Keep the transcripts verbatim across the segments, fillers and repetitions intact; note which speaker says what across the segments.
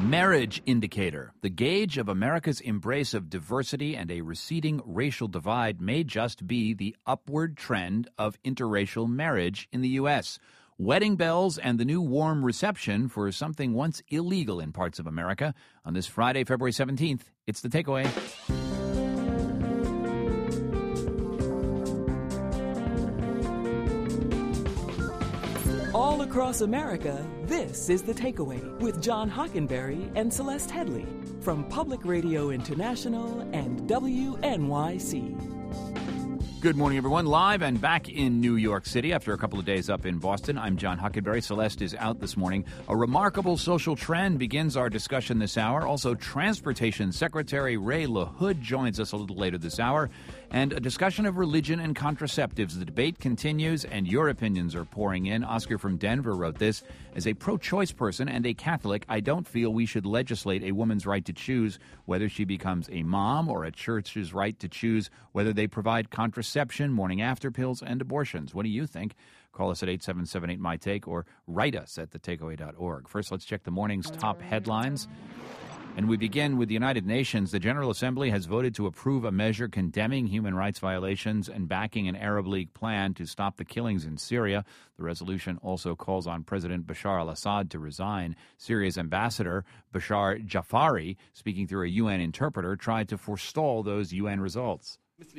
Speaker 1: Marriage Indicator. The gauge of America's embrace of diversity and a receding racial divide may just be the upward trend of interracial marriage in the U S. Wedding bells and the new warm reception for something once illegal in parts of America. On this Friday, February seventeenth, it's The Takeaway.
Speaker 2: All across America, this is The Takeaway with John Hockenberry and Celeste Headley from Public Radio International and W N Y C.
Speaker 1: Good morning, everyone. Live and back in New York City after a couple of days up in Boston. I'm John Hockenberry. Celeste is out this morning. A remarkable social trend begins our discussion this hour. Also, Transportation Secretary Ray LaHood joins us a little later this hour. And a discussion of religion and contraceptives. The debate continues, and your opinions are pouring in. Oscar from Denver wrote this: as a pro-choice person and a Catholic, I don't feel we should legislate a woman's right to choose whether she becomes a mom, or a church's right to choose whether they provide contraception, morning after pills, and abortions. What do you think? Call us at eight seven seven eight, M Y Take or write us at the takeaway dot org. First, let's check the morning's top headlines. And we begin with the United Nations. The General Assembly has voted to approve a measure condemning human rights violations and backing an Arab League plan to stop the killings in Syria. The resolution also calls on President Bashar al-Assad to resign. Syria's ambassador, Bashar Jafari, speaking through a U N interpreter, tried to forestall those U N results.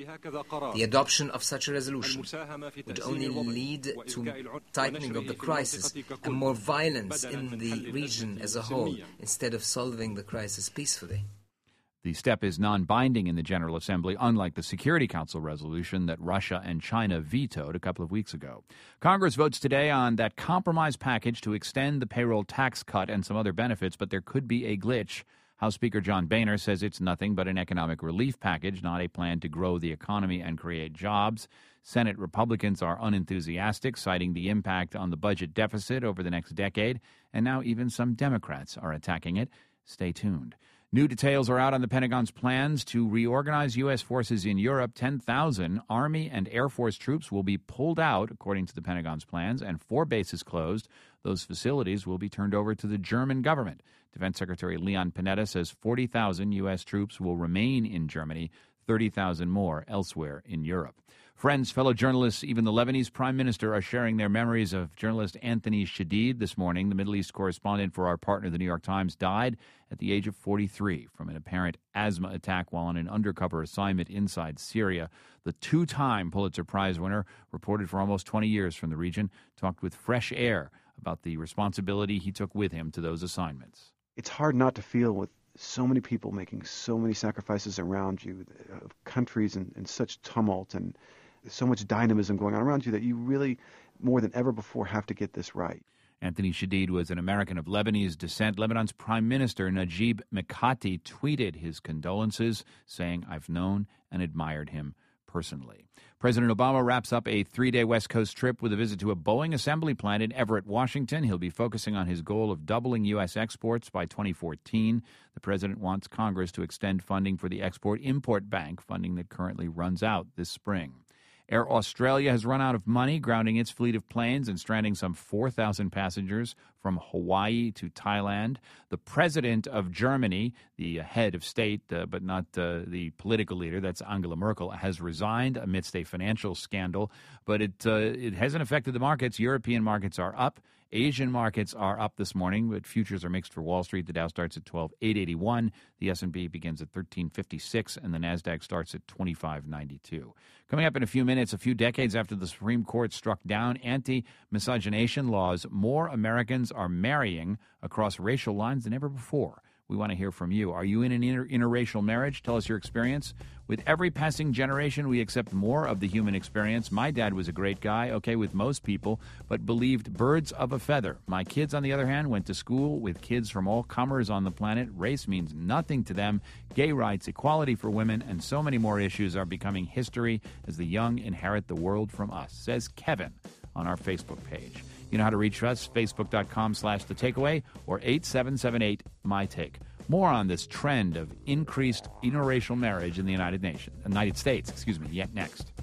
Speaker 3: The adoption of such a resolution would only lead to tightening of the crisis and more violence in the region as a whole, instead of solving the crisis peacefully.
Speaker 1: The step is non-binding in the General Assembly, unlike the Security Council resolution that Russia and China vetoed a couple of weeks ago. Congress votes today on that compromise package to extend the payroll tax cut and some other benefits, but there could be a glitch. House Speaker John Boehner says it's nothing but an economic relief package, not a plan to grow the economy and create jobs. Senate Republicans are unenthusiastic, citing the impact on the budget deficit over the next decade, and now even some Democrats are attacking it. Stay tuned. New details are out on the Pentagon's plans to reorganize U S forces in Europe. ten thousand Army and Air Force troops will be pulled out, according to the Pentagon's plans, and four bases closed. Those facilities will be turned over to the German government. Defense Secretary Leon Panetta says forty thousand U S troops will remain in Germany, thirty thousand more elsewhere in Europe. Friends, fellow journalists, even the Lebanese prime minister are sharing their memories of journalist Anthony Shadid this morning. The Middle East correspondent for our partner, the New York Times, died at the age of forty-three from an apparent asthma attack while on an undercover assignment inside Syria. The two-time Pulitzer Prize winner, reported for almost twenty years from the region, talked with Fresh Air about the responsibility he took with him to those assignments.
Speaker 4: It's hard not to feel with so many people making so many sacrifices around you, of countries in, in such tumult and so much dynamism going on around you, that you really, more than ever before, have to get this right.
Speaker 1: Anthony Shadid was an American of Lebanese descent. Lebanon's Prime Minister Najib Mikati tweeted his condolences, saying, "I've known and admired him personally." President Obama wraps up a three-day West Coast trip with a visit to a Boeing assembly plant in Everett, Washington. He'll be focusing on his goal of doubling U S exports by twenty fourteen. The president wants Congress to extend funding for the Export-Import Bank, funding that currently runs out this spring. Air Australia has run out of money, grounding its fleet of planes and stranding some four thousand passengers from Hawaii to Thailand. The president of Germany, the head of state, uh, but not uh, the political leader, that's Angela Merkel, has resigned amidst a financial scandal. But it uh, it hasn't affected the markets. European markets are up. Asian markets are up this morning, but futures are mixed for Wall Street. The Dow starts at twelve eight eighty-one. The S and P begins at thirteen fifty-six, and the Nasdaq starts at twenty-five ninety-two. Coming up in a few minutes, a few decades after the Supreme Court struck down anti-miscegenation laws, more Americans are marrying across racial lines than ever before. We want to hear from you. Are you in an inter- interracial marriage? Tell us your experience. With every passing generation, we accept more of the human experience. My dad was a great guy, okay with most people, but believed birds of a feather. My kids, on the other hand, went to school with kids from all comers on the planet. Race means nothing to them. Gay rights, equality for women, and so many more issues are becoming history as the young inherit the world from us, says Kevin on our Facebook page. You know how to reach us, facebook.com slash the takeaway or eight seven seven eight, M Y Take. More on this trend of increased interracial marriage in the United Nations, United States, excuse me, yet next.